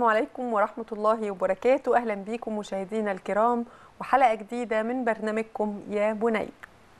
عليكم ورحمة الله وبركاته. أهلا بكم مشاهدينا الكرام وحلقة جديدة من برنامجكم يا بني.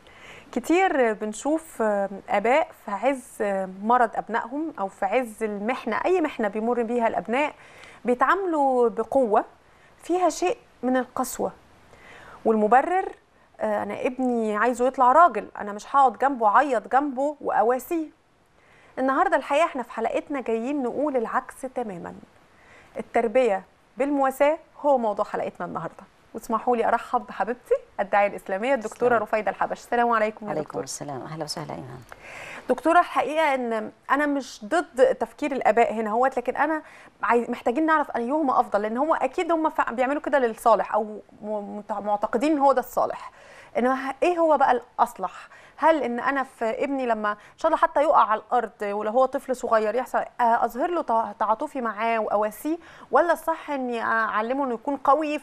كتير بنشوف آباء في عز مرض أبنائهم أو في عز المحنة، أي محنة بيمر بيها الأبناء، بيتعاملوا بقوة فيها شيء من القسوة والمبرر. أنا ابني عايزه يطلع راجل، أنا مش هقعد جنبه أعيط جنبه وأواسيه. النهاردة الحقيقة احنا في حلقتنا جايين نقول العكس تماما. التربية بالمواساة هو موضوع حلقتنا النهاردة. واسمحوا لي أرحب بحبيبتي الداعية الإسلامية الدكتورة رفيدة الحبش. السلام عليكم يا دكتورة. عليكم السلام، أهلا وسهلا إيمان. دكتورة، الحقيقة إن أنا مش ضد تفكير الآباء هنا هوت، لكن أنا محتاجين نعرف أيهما أفضل، لأن هو أكيد هم بيعملوا كده للصالح أو معتقدين إن هو ده الصالح. إنما إيه هو بقى الأصلح؟ هل ان انا في ابني لما ان شاء الله حتى يقع على الارض ولو هو طفل صغير يحصل اظهر له تعاطفي معاه واواسيه، ولا الصح اني اعلمه انه يكون قوي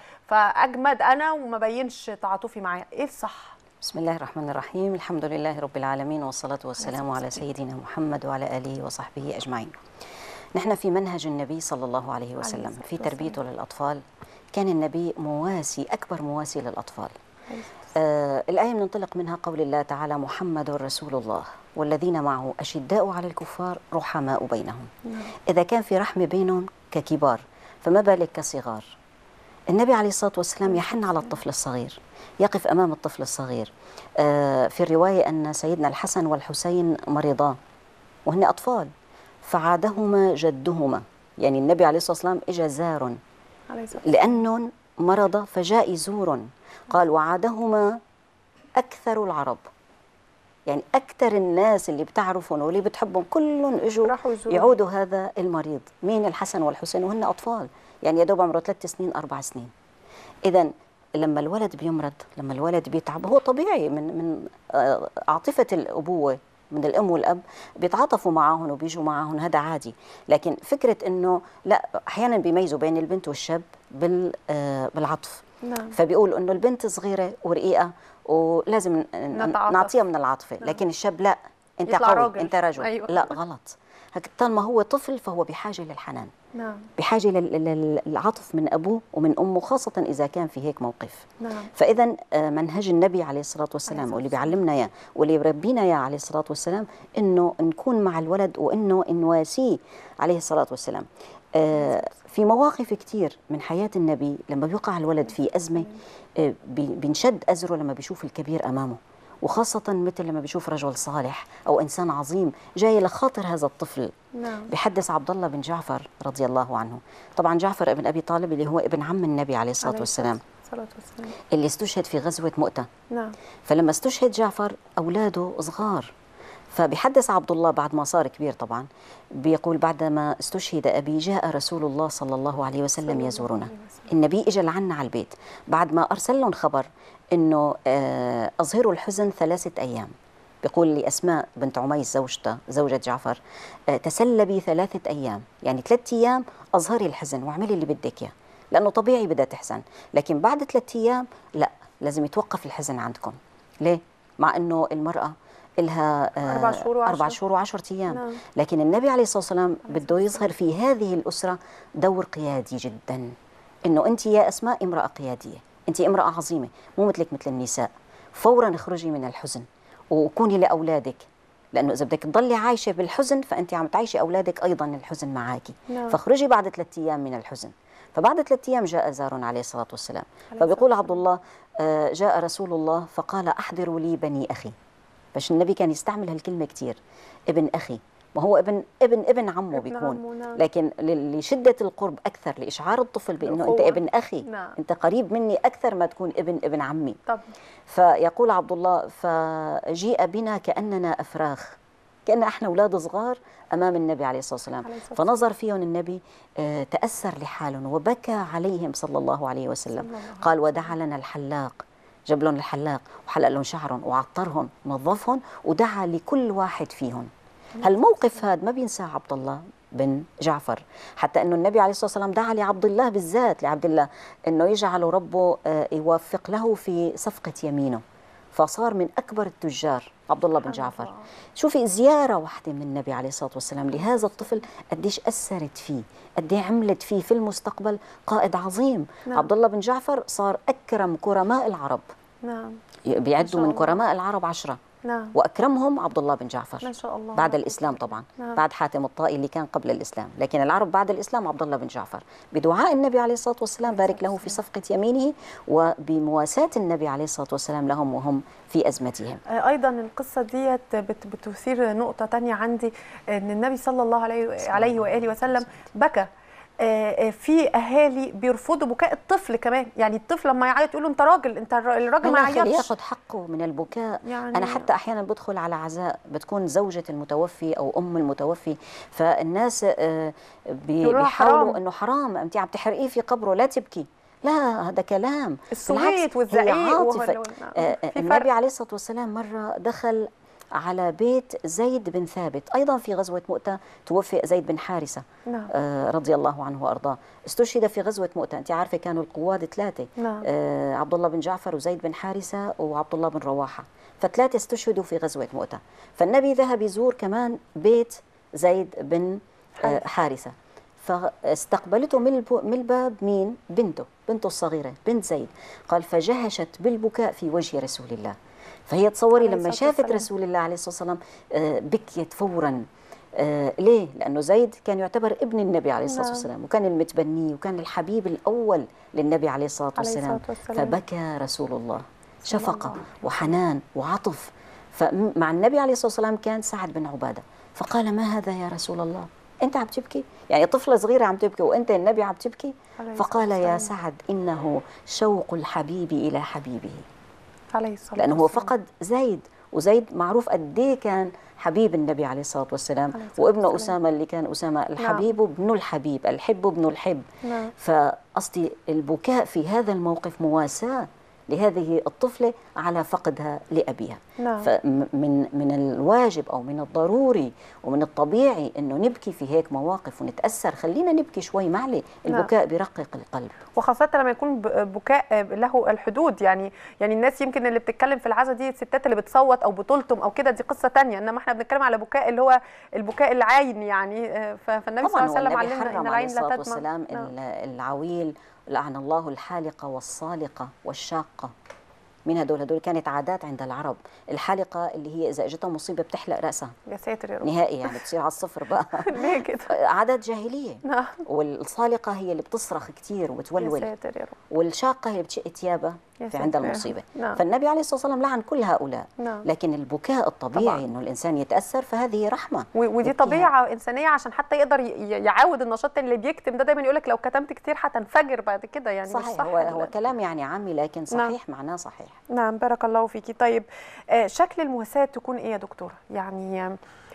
فاجمد انا وما بينش تعاطفي معاه؟ ايه الصح؟ بسم الله الرحمن الرحيم، الحمد لله رب العالمين، والصلاة والسلام على سيدنا محمد وعلى آله وصحبه أجمعين. نحن في منهج النبي صلى الله عليه وسلم في تربيته للأطفال. كان النبي مواسي، أكبر مواسي للأطفال. الآية بننطلق منها قول الله تعالى: محمد رسول الله والذين معه أشداء على الكفار رحماء بينهم. إذا كان في رحمة بينهم ككبار، فما بالك كصغار. النبي عليه الصلاة والسلام يحن على الطفل الصغير، يقف أمام الطفل الصغير. في الرواية أن سيدنا الحسن والحسين مريضان وهن أطفال، فعادهما جدهما، يعني النبي عليه الصلاة والسلام إجا زار لأنهم مرض فجاء يزور. قال: وعادهما أكثر العرب، يعني أكثر الناس اللي بتعرفهم واللي بتحبهم كلهم إجوا يعودوا هذا المريض. مين؟ الحسن والحسين وهن أطفال، يعني يا دوب عمره 3 سنين 4 سنين. إذا لما الولد بيمرض، لما الولد بيتعب، هو طبيعي من عاطفة الأبوة من الأم والأب بيتعاطفوا معاهم وبيجوا معاهم، هذا عادي. لكن فكرة إنه لا، أحيانا بيميزوا بين البنت والشاب بالعطف. نعم. فبيقول إنه البنت صغيرة ورقيقة ولازم نعطيها من العاطفة. نعم. لكن الشاب لا، أنت قوي راجل. أنت رجل. أيوة. لا، غلط. طالما هو طفل فهو بحاجة للحنان. نعم. بحاجة للعطف من أبوه ومن أمه، خاصة إذا كان في هيك موقف. نعم. فإذا منهج النبي عليه الصلاة والسلام واللي بيعلمنا إياه واللي يربينا إياه عليه الصلاة والسلام إنه نكون مع الولد وإنه نواسيه عليه الصلاة والسلام. في مواقف كتير من حياة النبي لما بيقع الولد في أزمة بينشد أزره لما بيشوف الكبير أمامه، وخاصة مثل لما بيشوف رجل صالح أو إنسان عظيم جاي لخاطر هذا الطفل. نعم. بيحدث عبد الله بن جعفر رضي الله عنه. طبعا جعفر ابن أبي طالب اللي هو ابن عم النبي عليه الصلاة والسلام، اللي استشهد في غزوة مؤتة. نعم. فلما استشهد جعفر أولاده صغار، فبيحدث عبد الله بعد ما صار كبير طبعا، بيقول: بعدما استشهد أبي جاء رسول الله صلى الله عليه وسلم يزورنا. النبي إجا لعنا على البيت بعد ما أرسل لهم خبر إنه أظهروا الحزن 3 أيام. بيقول لأسماء بنت عميس زوجة جعفر: تسلبي 3 أيام، يعني 3 أيام أظهري الحزن واعملي اللي بدك إياه، لأنه طبيعي بدها تحزن. لكن بعد 3 أيام لا، لازم يتوقف الحزن عندكم. ليه؟ مع إنه المرأة إلها 4 شهور و10 أيام. نعم. لكن النبي عليه الصلاة والسلام بده يظهر في هذه الأسرة دور قيادي جدا، إنه أنت يا أسماء امرأة قيادية، أنت امرأة عظيمة، مو مثلك مثل النساء. فورا اخرجي من الحزن وكوني لأولادك، لأنه إذا بدك تضلي عايشة بالحزن فأنت عم تعيشي أولادك أيضا الحزن معاكي. نعم. فاخرجي بعد 3 أيام من الحزن. فبعد 3 أيام جاء زار عليه الصلاة والسلام. فبيقول عبد الله: جاء رسول الله فقال: أحضروا لي بني أخي. بس النبي كان يستعمل هالكلمة كتير، ابن أخي، ما هو ابن عمه بيكون. نعم. لكن لشدة القرب أكثر، لإشعار الطفل بأنه أنت ابن أخي. نعم. أنت قريب مني أكثر ما تكون ابن عمي. طب. فيقول عبد الله: فجيء بنا كأننا أفراخ، كأن احنا أولاد صغار أمام النبي عليه الصلاة والسلام. فنظر فيهم النبي، تأثر لحالهم وبكى عليهم صلى الله عليه وسلم. قال: ودعا لنا الحلاق، جاب لهم الحلاق وحلق لهم شعرهم وعطرهم ونظفهم ودعا لكل واحد فيهم. هالموقف هذا ما بينساه عبد الله بن جعفر، حتى انه النبي عليه الصلاه والسلام دعا لعبد الله بالذات، لعبد الله انه يجعل ربه يوفق له في صفقه يمينه. فصار من أكبر التجار عبد الله بن جعفر. شوفي زيارة واحدة من النبي عليه الصلاة والسلام لهذا الطفل قديش أثرت فيه، قديش عملت فيه في المستقبل قائد عظيم. عبد الله بن جعفر صار أكرم كرماء العرب. بيعدوا من كرماء العرب 10. وأكرمهم عبد الله بن جعفر ما شاء الله. بعد الإسلام طبعا. بعد حاتم الطائي اللي كان قبل الإسلام، لكن العرب بعد الإسلام عبد الله بن جعفر، بدعاء النبي عليه الصلاة والسلام بارك له في صفقة يمينه، وبمواساة النبي عليه الصلاة والسلام لهم وهم في أزمتهم. أيضا القصة ديت بتثير نقطة تانية عندي، أن النبي صلى الله عليه وآله وسلم بكى. في اهالي بيرفضوا بكاء الطفل كمان، يعني الطفل لما يعيط يقول له انت راجل، انت الراجل ما يعيطش، ياخذ حقه من البكاء. يعني انا حتى احيانا بدخل على عزاء بتكون زوجة المتوفي او ام المتوفي، فالناس بيحاولوا انه حرام انت عم تحرقيه في قبره، لا تبكي. لا، هذا كلام الصويت والزعيق. النبي عليه الصلاة والسلام مرة دخل على بيت زيد بن ثابت، أيضا في غزوة مؤتة توفي زيد بن حارثة رضي الله عنه وأرضاه، استشهد في غزوة مؤتة. أنت عارفة كانوا القواد 3، عبد الله بن جعفر وزيد بن حارثة وعبد الله بن رواحة، ف3 استشهدوا في غزوة مؤتة. فالنبي ذهب يزور كمان بيت زيد بن حارثة، فاستقبلته من الباب مين؟ بنته الصغيرة بنت زيد. قال فجهشت بالبكاء في وجه رسول الله. فهي تصوري لما شافت رسول الله عليه الصلاة والسلام بكيت فورا. ليه؟ لأنه زيد كان يعتبر ابن النبي عليه الصلاة والسلام، وكان المتبني وكان الحبيب الأول للنبي عليه الصلاة والسلام. فبكى رسول الله شفقة وحنان وعطف. فمع النبي عليه الصلاة والسلام كان سعد بن عبادة، فقال ما هذا يا رسول الله؟ أنت عم تبكي؟ يعني طفلة صغيرة عم تبكي وأنت النبي عم تبكي؟ فقال يا سعد إنه شوق الحبيب إلى حبيبه، لأنه هو فقد زيد، وزيد معروف قد ايه كان حبيب النبي عليه الصلاة والسلام، وابنه أسامة اللي كان أسامة الحبيب ابن الحبيب، الحب ابن الحب. فقصدي البكاء في هذا الموقف مواساة لهذه الطفلة على فقدها لأبيها. فمن الواجب أو من الضروري ومن الطبيعي أنه نبكي في هيك مواقف ونتأثر. خلينا نبكي شوي معلي، البكاء بيرقق القلب، وخاصة لما يكون بكاء له الحدود. يعني الناس يمكن اللي بتتكلم في العزا دي الستات اللي بتصوت أو بتلطم أو كده، دي قصة تانية، إنما احنا بنتكلم على بكاء اللي هو البكاء العين. يعني فالنبي صلى الله عليه وسلم علمنا إن العين لا تدمع. العويل لعن الله الحالقة والصالقة والشاقة. من هدول كانت عادات عند العرب. الحالقة اللي هي إذا اجتها مصيبة بتحلق رأسها، يا ساتر يا رب، نهائي، يعني بتصير على الصفر بقى. ليه كده؟ عادات جاهلية. والصالقة هي اللي بتصرخ كتير وبتولول. يا ساتر يا رب. والشاقة هي اللي بتشق ثيابها في عند المصيبة. فالنبي عليه الصلاة والسلام لعن كل هؤلاء. لكن البكاء الطبيعي إنه الإنسان يتأثر، فهذه رحمة ودي طبيعة إنسانية عشان حتى يقدر يعاود النشاط. اللي بيكتم ده دايما يقول لك لو كتمت كتير هتنفجر بعد كده. يعني صحيح. مش صح. هو كلام يعني عامي لكن صحيح. معناه صحيح. نعم، بارك الله فيكي. طيب شكل المواساة تكون إيه يا دكتورة؟ يعني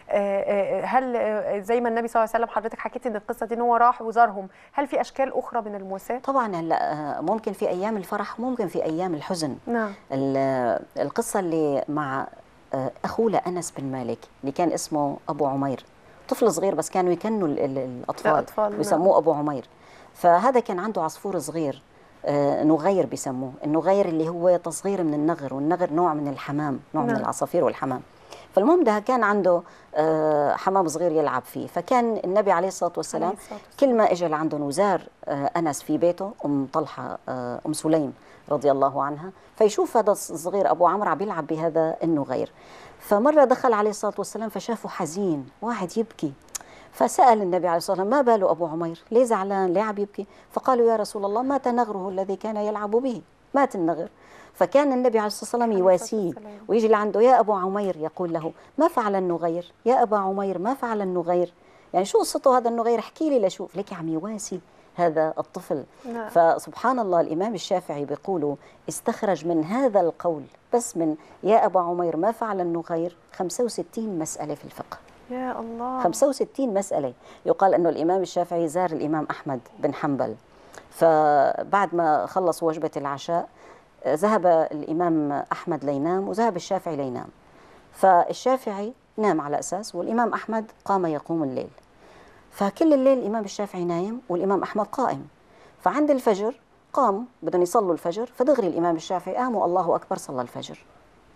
هل زي ما النبي صلى الله عليه وسلم حضرتك حكيتي ان القصه دي ان هو راح وزارهم، هل في اشكال اخرى من المواساه؟ طبعا هلا ممكن في ايام الفرح، ممكن في ايام الحزن. نعم. القصه اللي مع اخوه لانس بن مالك اللي كان اسمه ابو عمير، طفل صغير بس كانوا يكنوا الاطفال ويسموه ابو عمير. فهذا كان عنده عصفور صغير نغير بيسموه، النغير اللي هو تصغير من النغر، والنغر نوع من الحمام، نوع من العصافير والحمام. فالمهم ده كان عنده حمام صغير يلعب فيه. فكان النبي عليه الصلاة والسلام كل ما اجى لعنده وزار أنس في بيته أم طلحة أم سليم رضي الله عنها، فيشوف هذا الصغير أبو عمرو عم يلعب بهذا النغير. فمرة دخل عليه الصلاة والسلام فشافه حزين واحد يبكي، فسأل النبي عليه الصلاة والسلام ما باله أبو عمير، ليه زعلان، ليه عم يبكي؟ فقالوا يا رسول الله مات نغره الذي كان يلعب به، مات النغر. فكان النبي عليه الصلاة والسلام يواسيه ويجي لعنده يا أبو عمير، يقول له ما فعل النغير؟ يا أبا عمير ما فعل النغير؟ يعني شو قصته هذا النغير؟ احكي لي لشوف. لك عم يواسي هذا الطفل. فسبحان الله الإمام الشافعي بيقولوا استخرج من هذا القول بس من يا أبا عمير ما فعل النغير 65 مسألة في الفقه. يا الله، 65 مسألة. يقال أنه الإمام الشافعي زار الإمام أحمد بن حنبل، فبعد ما خلص وجبة العشاء ذهب الإمام أحمد لينام وذهب الشافعي لينام. فالشافعي نام على أساس، والإمام أحمد قام يقوم الليل. فكل الليل الإمام الشافعي نايم والإمام أحمد قائم. فعند الفجر قام بدهم يصلوا الفجر، فدغري الإمام الشافعي قام والله أكبر صلى الفجر.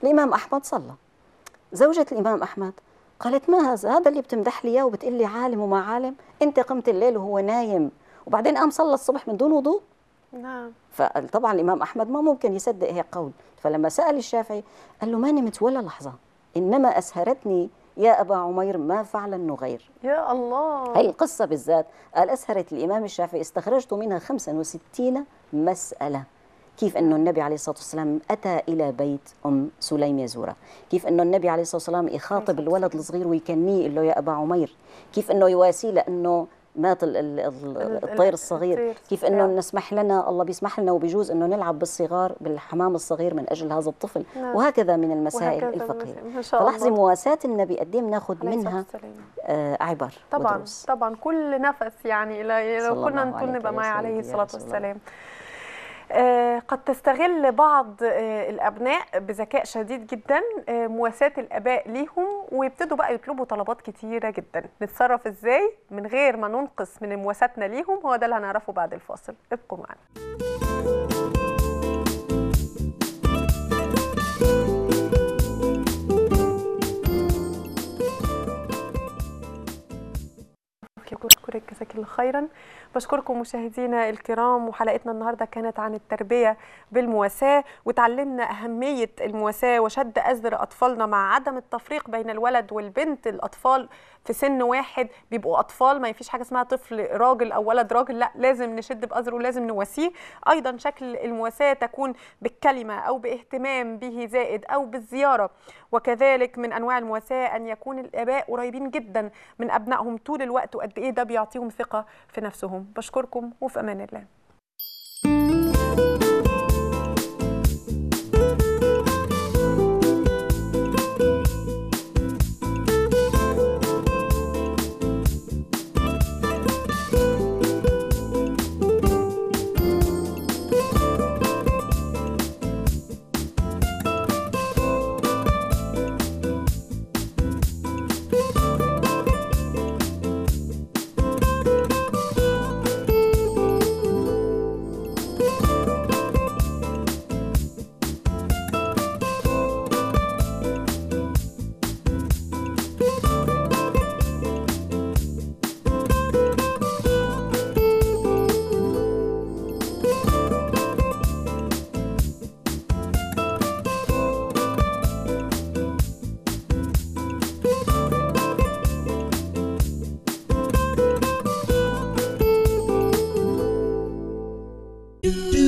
الإمام أحمد صلى. زوجة الإمام أحمد قالت ما هذا اللي بتمدح لي إياه وبتقول لي عالم وما عالم، أنت قمت الليل وهو نايم وبعدين قام صلى الصبح من دون وضوء. نعم. فطبعا الإمام أحمد ما ممكن يصدق هيك قول، فلما سأل الشافعي قال له ما نمت ولا لحظة، إنما أسهرتني يا أبا عمير ما فعل النغير. يا الله. هي القصة بالذات قال أسهرت الإمام الشافعي استخرجت منها 65 مسألة. كيف أنه النبي عليه الصلاة والسلام أتى إلى بيت أم سليم يزورها، كيف أنه النبي عليه الصلاة والسلام يخاطب الولد الصغير ويكنيه يقول له يا أبا عمير، كيف أنه يواسيه لأنه مات الطير الصغير، كيف أنه نسمح لنا الله بيسمح لنا وبيجوز أنه نلعب بالصغار بالحمام الصغير من أجل هذا الطفل. وهكذا من المسائل الفقهية. فلاحظي مواساة النبي قد ايه بناخذ منها عبر طبعا ودروس. طبعا كل نفس يعني لو كنا نقول نبقى معي عليه الصلاة والسلام. قد تستغل بعض الأبناء بذكاء شديد جدا مواساة الآباء ليهم ويبتدوا بقى يطلبوا طلبات كتيرة جدا. نتصرف ازاي من غير ما ننقص من مواساتنا ليهم؟ هو ده اللي هنعرفه بعد الفاصل، ابقوا معنا. بشكرك جزاك الله خيرا. بشكركم مشاهدينا الكرام، وحلقتنا النهارده كانت عن التربيه بالمواساه، وتعلمنا اهميه المواساه وشد ازر اطفالنا مع عدم التفريق بين الولد والبنت. الاطفال في سن واحد بيبقوا اطفال، ما فيش حاجه اسمها طفل راجل او ولد راجل، لا لازم نشد بازره ولازم نواسيه. ايضا شكل المواساه تكون بالكلمه او باهتمام به زائد او بالزياره، وكذلك من انواع المواساه ان يكون الاباء قريبين جدا من ابنائهم طول الوقت، وقد ايه ده بيعطيهم ثقه في نفسهم. بشكركم وفي امان الله. Do